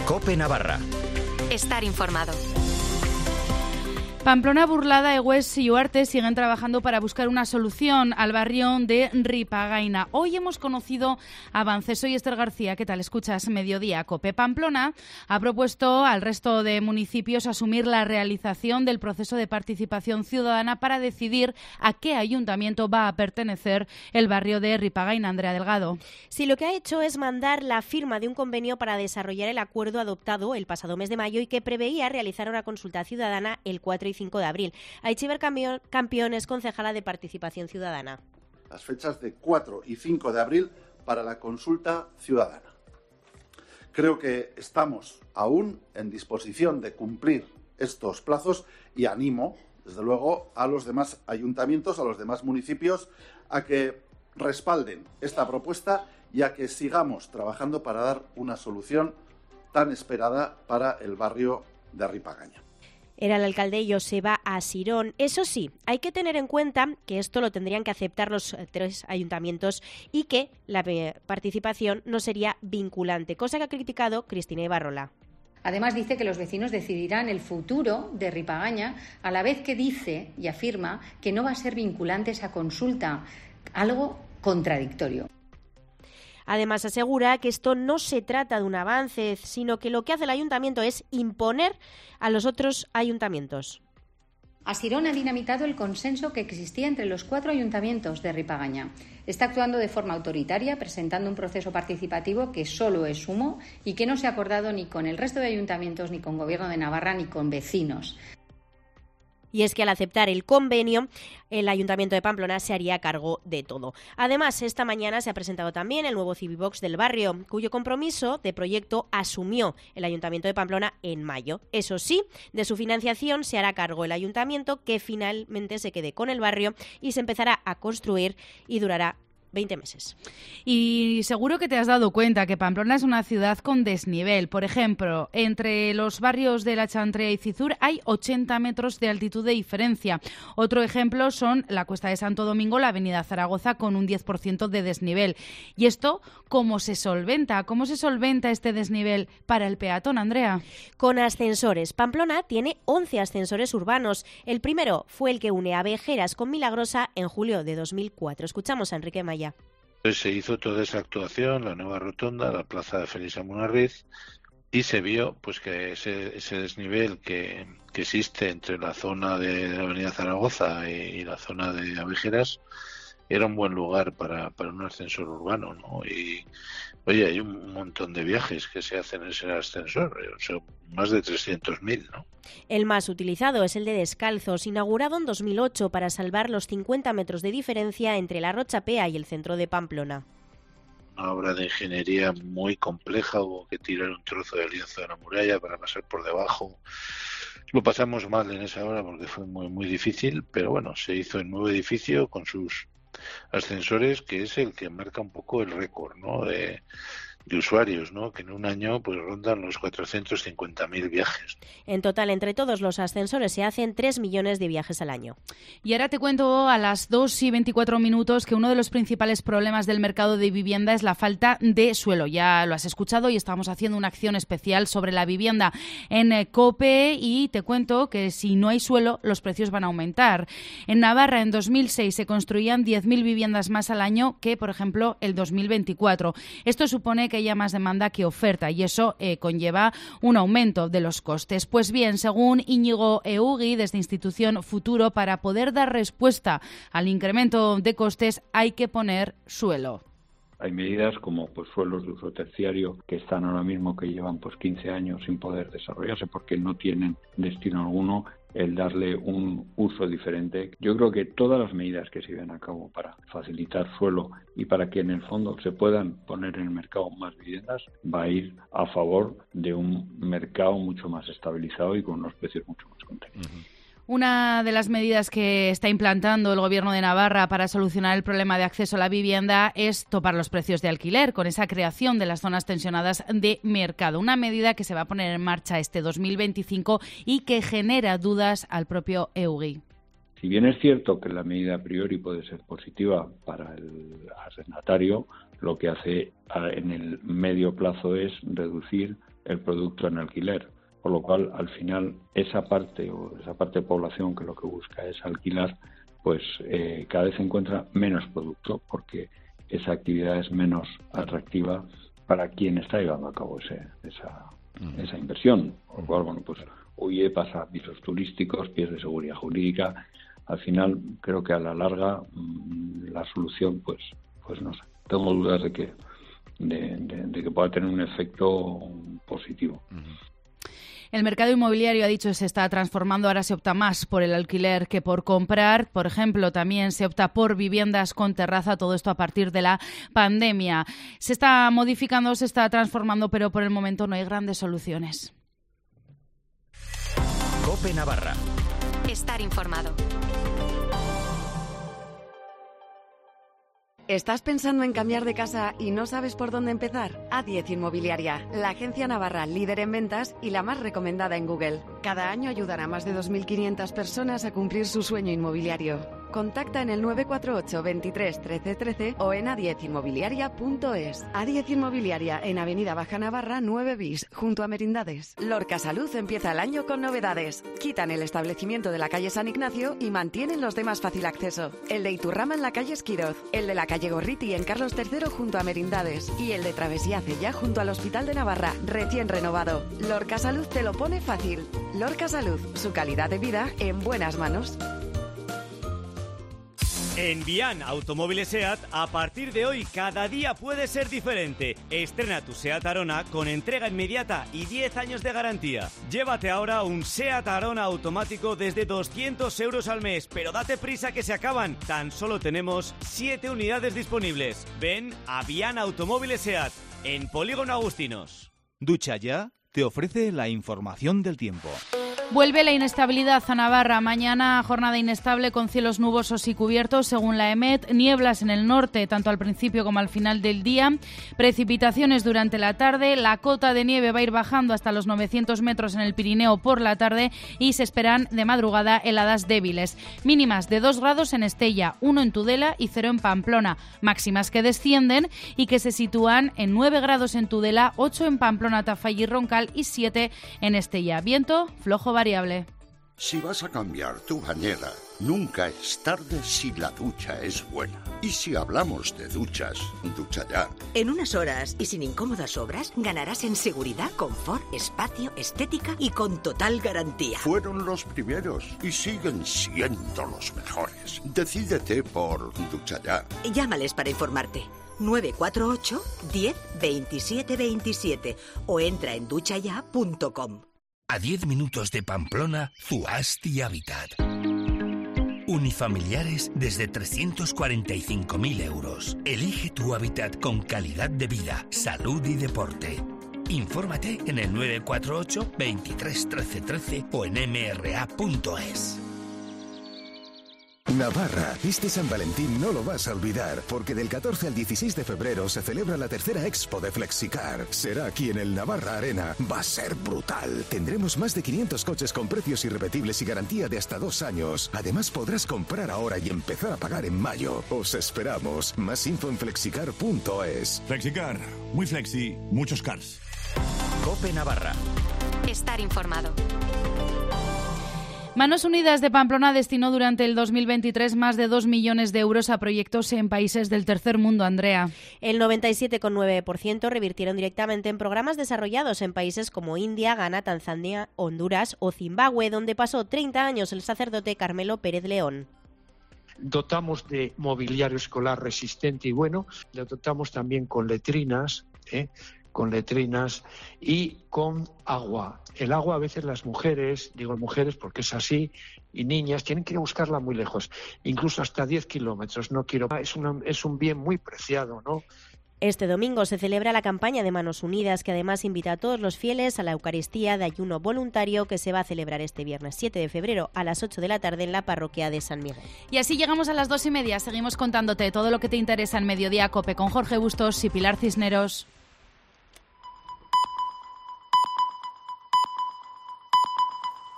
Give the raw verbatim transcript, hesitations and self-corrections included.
COPE Navarra. Estar informado. Pamplona, Burlada, Egués y Uarte siguen trabajando para buscar una solución al barrio de Ripagaina. Hoy hemos conocido avances. Soy Esther García. ¿Qué tal? Escuchas Mediodía COPE. Pamplona ha propuesto al resto de municipios asumir la realización del proceso de participación ciudadana para decidir a qué ayuntamiento va a pertenecer el barrio de Ripagaina. Andrea Delgado. Sí, lo que ha hecho es mandar la firma de un convenio para desarrollar el acuerdo adoptado el pasado mes de mayo y que preveía realizar una consulta ciudadana el cuatro y cinco de abril. Aichiber Campión es concejala de Participación Ciudadana. Las fechas de cuatro y cinco de abril para la consulta ciudadana. Creo que estamos aún en disposición de cumplir estos plazos y animo, desde luego, a los demás ayuntamientos, a los demás municipios, a que respalden esta propuesta y a que sigamos trabajando para dar una solución tan esperada para el barrio de Ripagaina. Era el alcalde Joseba Asirón. Eso sí, hay que tener en cuenta que esto lo tendrían que aceptar los tres ayuntamientos y que la participación no sería vinculante, cosa que ha criticado Cristina Ibarrola. Además dice que los vecinos decidirán el futuro de Ripagaina, a la vez que dice y afirma que no va a ser vinculante esa consulta, algo contradictorio. Además, asegura que esto no se trata de un avance, sino que lo que hace el ayuntamiento es imponer a los otros ayuntamientos. Asirón ha dinamitado el consenso que existía entre los cuatro ayuntamientos de Ripagaina. Está actuando de forma autoritaria, presentando un proceso participativo que solo es humo y que no se ha acordado ni con el resto de ayuntamientos, ni con Gobierno de Navarra, ni con vecinos. Y es que al aceptar el convenio, el Ayuntamiento de Pamplona se haría cargo de todo. Además, esta mañana se ha presentado también el nuevo Civibox del barrio, cuyo compromiso de proyecto asumió el Ayuntamiento de Pamplona en mayo. Eso sí, de su financiación se hará cargo el Ayuntamiento, que finalmente se quede con el barrio y se empezará a construir y durará veinte meses. Y seguro que te has dado cuenta que Pamplona es una ciudad con desnivel. Por ejemplo, entre los barrios de La Chantrea y Cizur hay ochenta metros de altitud de diferencia. Otro ejemplo son la Cuesta de Santo Domingo, la Avenida Zaragoza, con un diez por ciento de desnivel. ¿Y esto cómo se solventa? ¿Cómo se solventa este desnivel para el peatón, Andrea? Con ascensores. Pamplona tiene once ascensores urbanos. El primero fue el que une a Vejeras con Milagrosa en julio de dos mil cuatro. Escuchamos a Enrique Maya. Se hizo toda esa actuación, la nueva rotonda, la plaza de Félix Amunarriz, y se vio pues que ese, ese desnivel que, que existe entre la zona de la avenida Zaragoza y, y la zona de Avejeras era un buen lugar para, para un ascensor urbano, ¿no? Y oye, hay un montón de viajes que se hacen en ese ascensor, o sea, más de trescientos mil, ¿no? El más utilizado es el de Descalzos, inaugurado en dos mil ocho para salvar los cincuenta metros de diferencia entre la Rocha Pea y el centro de Pamplona. Una obra de ingeniería muy compleja, hubo que tirar un trozo de lienzo de la muralla para pasar por debajo. Lo pasamos mal en esa hora porque fue muy, muy difícil, pero bueno, se hizo el nuevo edificio con sus ascensores, que es el que marca un poco el récord, ¿no? de, de usuarios, ¿no? Que en un año pues rondan los cuatrocientos cincuenta mil viajes. En total, entre todos los ascensores se hacen tres millones de viajes al año. Y ahora te cuento a las dos y veinticuatro minutos que uno de los principales problemas del mercado de vivienda es la falta de suelo. Ya lo has escuchado y estamos haciendo una acción especial sobre la vivienda en COPE y te cuento que si no hay suelo, los precios van a aumentar. En Navarra, en dos mil seis, se construían diez mil viviendas más al año que, por ejemplo, el dos mil veinticuatro. Esto supone que haya más demanda que oferta y eso eh, conlleva un aumento de los costes. Pues bien, según Íñigo Eugui, desde Institución Futuro, para poder dar respuesta al incremento de costes hay que poner suelo. Hay medidas como pues suelos de uso terciario que están ahora mismo, que llevan pues quince años sin poder desarrollarse porque no tienen destino alguno, el darle un uso diferente. Yo creo que todas las medidas que se lleven a cabo para facilitar suelo y para que en el fondo se puedan poner en el mercado más viviendas va a ir a favor de un mercado mucho más estabilizado y con unos precios mucho más contenidos. Uh-huh. Una de las medidas que está implantando el Gobierno de Navarra para solucionar el problema de acceso a la vivienda es topar los precios de alquiler con esa creación de las zonas tensionadas de mercado. Una medida que se va a poner en marcha este dos mil veinticinco y que genera dudas al propio Eugui. Si bien es cierto que la medida a priori puede ser positiva para el arrendatario, lo que hace en el medio plazo es reducir el producto en alquiler. Por lo cual, al final, esa parte o esa parte de población que lo que busca es alquilar, pues eh, cada vez encuentra menos producto porque esa actividad es menos atractiva para quien está llevando a cabo ese, esa, uh-huh. esa inversión. Por lo cual, bueno, pues huye, pasa a pisos turísticos, pierde seguridad jurídica. Al final, creo que a la larga mmm, la solución, pues, pues no sé. Tengo dudas de que de, de, de que pueda tener un efecto positivo. Uh-huh. El mercado inmobiliario, ha dicho, se está transformando. Ahora se opta más por el alquiler que por comprar. Por ejemplo, también se opta por viviendas con terraza. Todo esto a partir de la pandemia. Se está modificando, se está transformando, pero por el momento no hay grandes soluciones. COPE Navarra. Estar informado. ¿Estás pensando en cambiar de casa y no sabes por dónde empezar? A diez Inmobiliaria, la agencia navarra líder en ventas y la más recomendada en Google. Cada año ayudará a más de dos mil quinientas personas a cumplir su sueño inmobiliario. Contacta en el nueve cuatro ocho, veintitrés, trece trece o en a diez inmobiliaria punto es. A diez Inmobiliaria, en Avenida Baja Navarra nueve bis, junto a Merindades. Lorca Salud empieza el año con novedades. Quitan el establecimiento de la calle San Ignacio y mantienen los de más fácil acceso. El de Iturrama en la calle Esquiroz, el de la calle Gorriti en Carlos tercero junto a Merindades y el de Travesía Cella junto al Hospital de Navarra, recién renovado. Lorca Salud te lo pone fácil. Lorca Salud, su calidad de vida en buenas manos. En Bian Automóviles SEAT, a partir de hoy, cada día puede ser diferente. Estrena tu SEAT Arona con entrega inmediata y diez años de garantía. Llévate ahora un SEAT Arona automático desde doscientos euros al mes, pero date prisa que se acaban. Tan solo tenemos siete unidades disponibles. Ven a Bian Automóviles SEAT, en Polígono Agustinos. Ducha Ya te ofrece la información del tiempo. Vuelve la inestabilidad a Navarra. Mañana jornada inestable con cielos nubosos y cubiertos, según la EMET. Nieblas en el norte, tanto al principio como al final del día. Precipitaciones durante la tarde. La cota de nieve va a ir bajando hasta los novecientos metros en el Pirineo por la tarde y se esperan de madrugada heladas débiles. Mínimas de dos grados en Estella, uno en Tudela y cero en Pamplona. Máximas que descienden y que se sitúan en nueve grados en Tudela, ocho en Pamplona, Tafalla y Roncal y siete en Estella. Viento flojo variable. Si vas a cambiar tu bañera, nunca es tarde si la ducha es buena. Y si hablamos de duchas, Ducha Ya. En unas horas y sin incómodas obras, ganarás en seguridad, confort, espacio, estética y con total garantía. Fueron los primeros y siguen siendo los mejores. Decídete por Ducha Ya. Llámales para informarte. nueve cuatro ocho, diez, veintisiete veintisiete o entra en ducha ya punto com. A diez minutos de Pamplona, Zuasti Habitat. Unifamiliares desde trescientos cuarenta y cinco mil euros. Elige tu hábitat con calidad de vida, salud y deporte. Infórmate en el nueve cuatro ocho, veintitrés, trece trece o en eme erre a punto es. Navarra, este San Valentín no lo vas a olvidar, porque del catorce al dieciséis de febrero se celebra la tercera expo de Flexicar. Será aquí en el Navarra Arena. Va a ser brutal. Tendremos más de quinientos coches con precios irrebatibles y garantía de hasta dos años. Además podrás comprar ahora y empezar a pagar en mayo. Os esperamos. Más info en flexicar punto es. Flexicar, muy flexi, muchos cars. COPE Navarra. Estar informado. Manos Unidas de Pamplona destinó durante el dos mil veintitrés más de dos millones de euros a proyectos en países del tercer mundo, Andrea. El noventa y siete coma nueve por ciento revirtieron directamente en programas desarrollados en países como India, Ghana, Tanzania, Honduras o Zimbabue, donde pasó treinta años el sacerdote Carmelo Pérez León. Dotamos de mobiliario escolar resistente y bueno, le dotamos también con letrinas, ¿eh? con letrinas y con agua. El agua a veces las mujeres, digo mujeres porque es así, y niñas tienen que ir a buscarla muy lejos, incluso hasta diez kilómetros. No quiero, es, una, es un bien muy preciado, ¿no? Este domingo se celebra la campaña de Manos Unidas, que además invita a todos los fieles a la Eucaristía de ayuno voluntario que se va a celebrar este viernes siete de febrero a las ocho de la tarde en la parroquia de San Miguel. Y así llegamos a las dos y media. Seguimos contándote todo lo que te interesa en Mediodía Cope con Jorge Bustos y Pilar Cisneros.